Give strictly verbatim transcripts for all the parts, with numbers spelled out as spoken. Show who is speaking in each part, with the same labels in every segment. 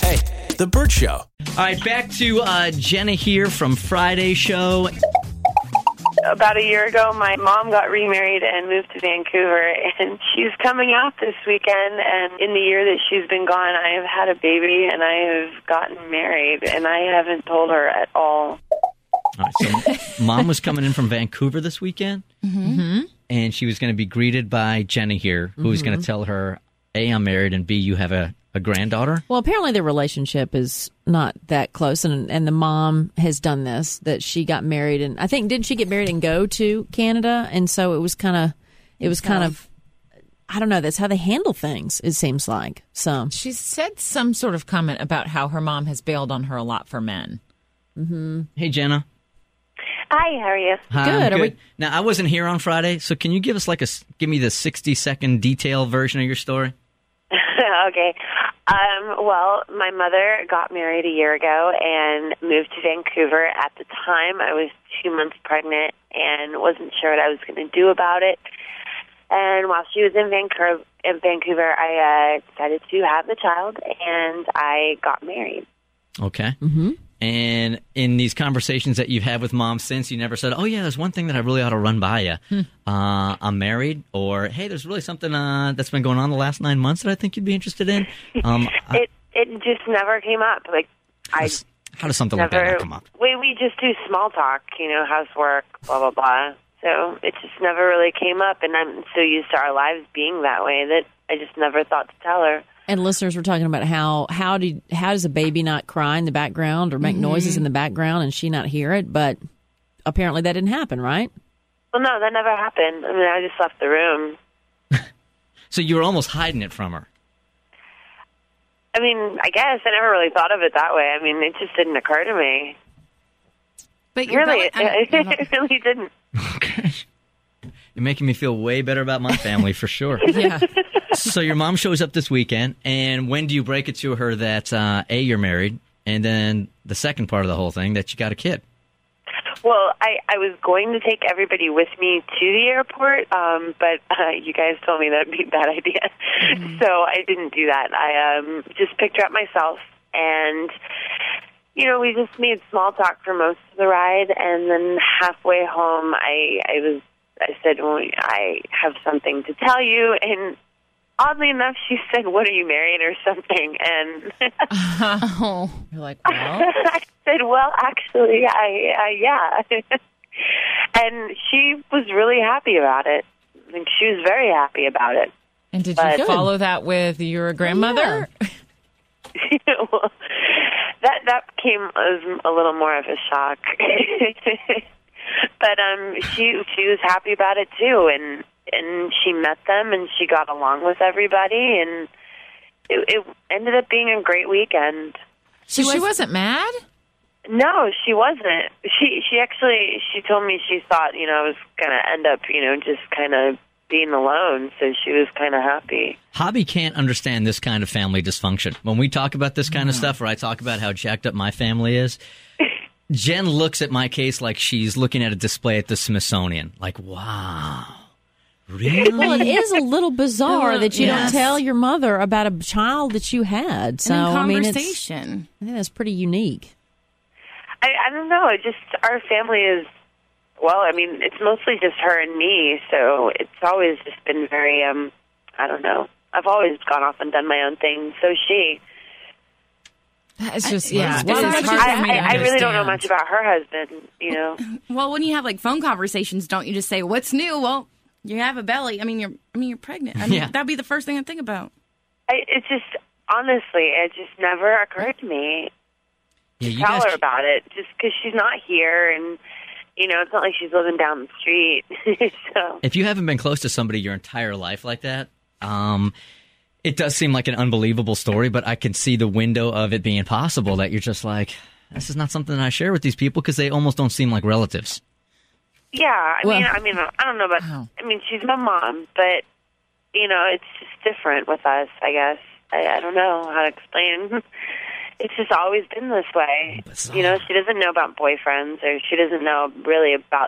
Speaker 1: Hey, The Burt Show.
Speaker 2: All right, back to uh, Jenna here from Friday Show.
Speaker 3: About a year ago, my mom got remarried and moved to Vancouver, and she's coming out this weekend, and in the year that she's been gone, I have had a baby, and I have gotten married, and I haven't told her at all.
Speaker 2: All right, so Mom was coming in from Vancouver this weekend,
Speaker 4: Mm-hmm.
Speaker 2: and she was going to be greeted by Jenna here, who was
Speaker 4: Mm-hmm.
Speaker 2: going to tell her, A, I'm married, and B, you have a, a granddaughter?
Speaker 4: Well, apparently their relationship is not that close, and and the mom has done this, that she got married, and I think, didn't she get married and go to Canada? And so it was kind of, it was kind of, I don't know, that's how they handle things, it seems like. So
Speaker 5: She said some sort of comment about how her mom has bailed on her a lot for men.
Speaker 4: Mm-hmm.
Speaker 2: Hey, Jenna.
Speaker 3: Hi, how are you?
Speaker 2: Hi,
Speaker 4: Good.
Speaker 2: I'm
Speaker 4: Are we-
Speaker 2: Now, I wasn't here on Friday, so can you give us like a, s- give me the sixty second detailed version of your story?
Speaker 3: Okay. Um, well, my mother got married a year ago and moved to Vancouver. At the time, I was two months pregnant and wasn't sure what I was going to do about it. And while she was in Vancouver, in Vancouver I uh, decided to have the child, and I got married.
Speaker 2: Okay.
Speaker 4: Mm-hmm.
Speaker 2: And in these conversations that you've had with Mom since, you never said, oh, yeah, there's one thing that I really ought to run by you.
Speaker 4: Hmm.
Speaker 2: Uh, I'm married, or, hey, there's really something uh, that's been going on the last nine months that I think you'd be interested in. Um, I-
Speaker 3: It it just never came up. Like
Speaker 2: how,
Speaker 3: I
Speaker 2: does, how does something like that
Speaker 3: never.
Speaker 2: not come up?
Speaker 3: We we just do small talk, you know, housework, blah blah blah. So it just never really came up, and I'm so used to our lives being that way that I just never thought to tell her.
Speaker 4: And listeners were talking about how how did how does a baby not cry in the background or make
Speaker 3: Mm-hmm.
Speaker 4: noises in the background and she not hear it? But apparently that didn't happen, right?
Speaker 3: Well, no, that never happened. I mean, I just left the room.
Speaker 2: So you were almost hiding it from her.
Speaker 3: I mean, I guess I never really thought of it that way. I mean, it just didn't occur to me.
Speaker 5: But you're
Speaker 3: Really,
Speaker 5: belly- I'm-
Speaker 3: it, it really didn't.
Speaker 2: Okay. You're making me feel way better about my family, for sure.
Speaker 5: yeah.
Speaker 2: So your mom shows up this weekend, and when do you break it to her that, uh, A, you're married, and then the second part of the whole thing, that you got a kid?
Speaker 3: Well, I, I was going to take everybody with me to the airport, um, but uh, you guys told me that would be a bad idea. Mm-hmm. So I didn't do that. I um, just picked her up myself, and, you know, we just made small talk for most of the ride, and then halfway home, I, I was, I said, well, I have something to tell you, and oddly enough, she said, what, are you married or something? And
Speaker 5: Oh. You're like, well.
Speaker 3: I said, well, actually, I, I yeah. And she was really happy about it. I think she was very happy about it.
Speaker 5: And did
Speaker 3: But-
Speaker 5: you follow that with your grandmother?
Speaker 3: Well, that that came as a little more of a shock. But um, she she was happy about it too, and and she met them, and she got along with everybody, and it, it ended up being a great weekend.
Speaker 5: So she wasn't mad?
Speaker 3: No, she wasn't. She she actually she told me she thought, you know, I was gonna end up, you know, just kind of being alone, so she was kind of happy.
Speaker 2: Hobby can't understand this kind of family dysfunction. When we talk about this kind of stuff, or I talk about how jacked up my family is, Jen looks at my case like she's looking at a display at the Smithsonian. Like, wow, really?
Speaker 4: Well, it is a little bizarre
Speaker 6: Well,
Speaker 4: that you
Speaker 6: yes.
Speaker 4: don't tell your mother about a child that you had. So
Speaker 6: And in
Speaker 4: I mean, it's,
Speaker 6: conversation.
Speaker 4: I think that's pretty unique.
Speaker 3: I, I don't know. It just our family is well. I mean, it's mostly just her and me, so it's always just been very. um I don't know. I've always gone off and done my own thing. So she.
Speaker 5: It's just, yeah.
Speaker 6: Well,
Speaker 5: it's
Speaker 6: it's
Speaker 5: hard
Speaker 3: I,
Speaker 5: for me to
Speaker 3: I, I really don't know
Speaker 5: understand.
Speaker 3: much about her husband. You know.
Speaker 6: Well, when you have like phone conversations, don't you just say, "What's new?" Well, you have a belly. I mean, you're. I mean, you're pregnant. I mean,
Speaker 2: Yeah.
Speaker 6: that'd be the first thing I think about.
Speaker 3: I, it just honestly, it just never occurred to me
Speaker 2: Yeah,
Speaker 3: to
Speaker 2: you
Speaker 3: tell
Speaker 2: guys-
Speaker 3: her about it, just because she's not here, and you know, it's not like she's living down the street. So
Speaker 2: if you haven't been close to somebody your entire life like that, um, it does seem like an unbelievable story, but I can see the window of it being possible that you're just like, this is not something that I share with these people because they almost don't seem like relatives.
Speaker 3: yeah, I
Speaker 4: Well-
Speaker 3: mean, I mean, I don't know about.
Speaker 5: Wow.
Speaker 3: I mean, she's my mom, but you know, it's just different with us. I guess I, I don't know how to explain. It's just always been this way.
Speaker 2: Bizarre.
Speaker 3: You know, she doesn't know about boyfriends, or she doesn't know really about that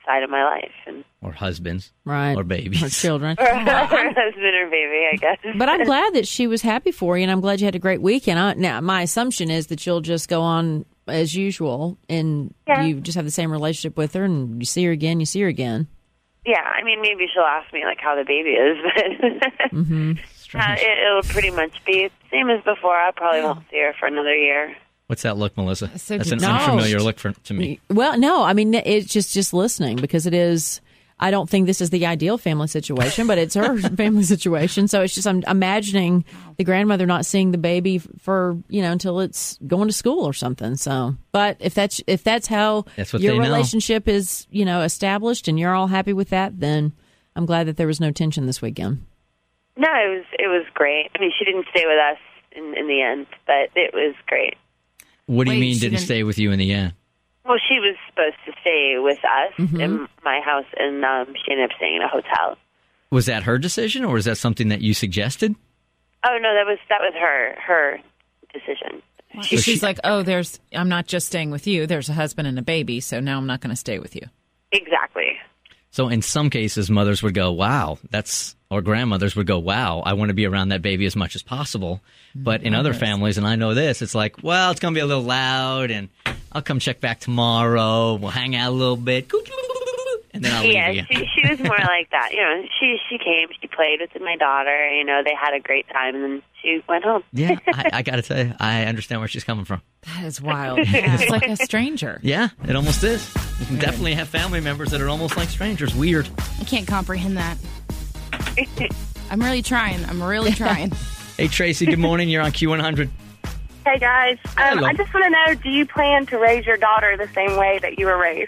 Speaker 3: side of my life, and
Speaker 2: Or husbands.
Speaker 4: Right.
Speaker 2: Or babies.
Speaker 4: Or children.
Speaker 3: or, or husband or baby, I guess.
Speaker 4: But I'm glad that she was happy for you, and I'm glad you had a great weekend. I, now, my assumption is that you'll just go on as usual, and
Speaker 3: Yeah.
Speaker 4: you just have the same relationship with her, and you see her again, you see her again.
Speaker 3: Yeah, I mean, maybe she'll ask me like how the baby is, but
Speaker 4: Mm-hmm.
Speaker 3: uh, it, it'll pretty much be the same as before. I probably won't see her for another year.
Speaker 2: What's that look, Melissa?
Speaker 5: So
Speaker 2: That's an
Speaker 5: detached.
Speaker 2: unfamiliar look for, to me.
Speaker 4: Well, no, I mean, it's just, just listening, because it is, I don't think this is the ideal family situation, but it's her family situation. So it's just, I'm imagining the grandmother not seeing the baby for, you know, until it's going to school or something. So, but if that's, if that's how
Speaker 2: That's what
Speaker 4: your
Speaker 2: they know.
Speaker 4: relationship is, you know, established and you're all happy with that, then I'm glad that there was no tension this weekend.
Speaker 3: No, it was it was great. I mean, she didn't stay with us in, in the end, but it was great.
Speaker 2: What do you
Speaker 5: Wait,
Speaker 2: mean
Speaker 5: she
Speaker 2: didn't
Speaker 5: didn't-
Speaker 2: stay with you in the end?
Speaker 3: Well, she was supposed to stay with us
Speaker 4: Mm-hmm.
Speaker 3: in my house, and um, she ended up staying in a hotel.
Speaker 2: Was that her decision, or is that something that you suggested?
Speaker 3: Oh no, that was that was her her decision.
Speaker 5: She, she's like, oh, there's. I'm not just staying with you. There's a husband and a baby, so now I'm not going to stay with you.
Speaker 3: Exactly.
Speaker 2: So in some cases, mothers would go, wow, that's, or grandmothers would go, wow, I want to be around that baby as much as possible. But in other families, and I know this, it's like, well, it's going to be a little loud, and I'll come check back tomorrow. We'll hang out a little bit. And then I'll
Speaker 3: Yeah,
Speaker 2: leave again.
Speaker 3: she she was more like that. You know, she she came, she played with my daughter. You know, they had a great time, and then she went home.
Speaker 2: Yeah, I, I got to tell you, I understand where she's coming from.
Speaker 5: That is wild. Yeah, it's like a stranger.
Speaker 2: Yeah, it almost is. You can definitely have family members that are almost like strangers. Weird.
Speaker 6: I can't comprehend that. I'm really trying. I'm really trying.
Speaker 2: Hey, Tracy, good morning. You're on Q one hundred.
Speaker 1: Hey guys, um,
Speaker 2: Hello.
Speaker 1: I just want to know: do you plan to raise your daughter the same way that you were raised?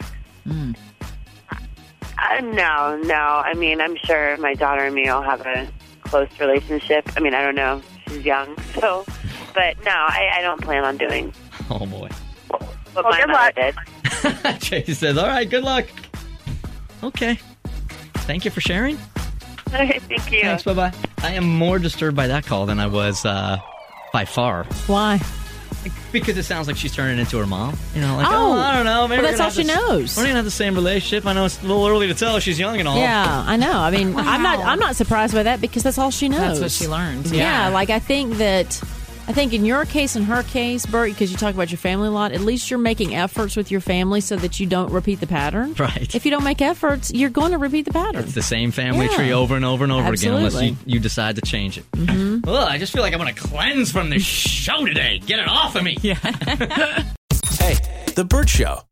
Speaker 3: Uh, no, no. I mean, I'm sure my daughter and me will have a close relationship. I mean, I don't know. She's young, so. But no, I, I don't plan on doing
Speaker 2: Oh, boy.
Speaker 3: what
Speaker 1: Well,
Speaker 3: my
Speaker 1: good
Speaker 3: mother
Speaker 1: luck.
Speaker 3: did.
Speaker 2: Tracy says, all right, good luck. Okay. Thank you for sharing.
Speaker 3: Thank you.
Speaker 2: Thanks, bye-bye. I am more disturbed by that call than I was uh, by far.
Speaker 4: Why?
Speaker 2: Because it sounds like she's turning into her mom. You know, like,
Speaker 4: Oh.
Speaker 2: oh, I don't know. Maybe
Speaker 4: Well,
Speaker 2: we're
Speaker 4: that's
Speaker 2: gonna
Speaker 4: all
Speaker 2: have
Speaker 4: she
Speaker 2: this-
Speaker 4: knows.
Speaker 2: We're going to have the same relationship. I know it's a little early to tell. She's young and all.
Speaker 4: Yeah, I know. I mean, I'm not. I'm not surprised by that, because that's all she knows.
Speaker 5: That's what she learns.
Speaker 4: Yeah,
Speaker 5: Yeah.
Speaker 4: like I think that, I think in your case and her case, Bert, because you talk about your family a lot, at least you're making efforts with your family so that you don't repeat the pattern.
Speaker 2: Right.
Speaker 4: If you don't make efforts, you're going to repeat the pattern.
Speaker 2: It's the same family
Speaker 4: Yeah.
Speaker 2: tree over and over and over again unless
Speaker 4: Absolutely.
Speaker 2: you, you decide to change it. Mm-hmm. Well, I just feel like I'm going to cleanse from this show today. Get it off of me. Yeah.
Speaker 7: Hey, The Burt Show.